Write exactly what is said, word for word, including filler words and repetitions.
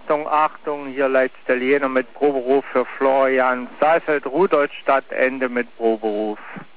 Achtung, Achtung, hier letzter Jena mit Proberuf für Florian Saalfeld, Rudolstadt, Ende mit Proberuf.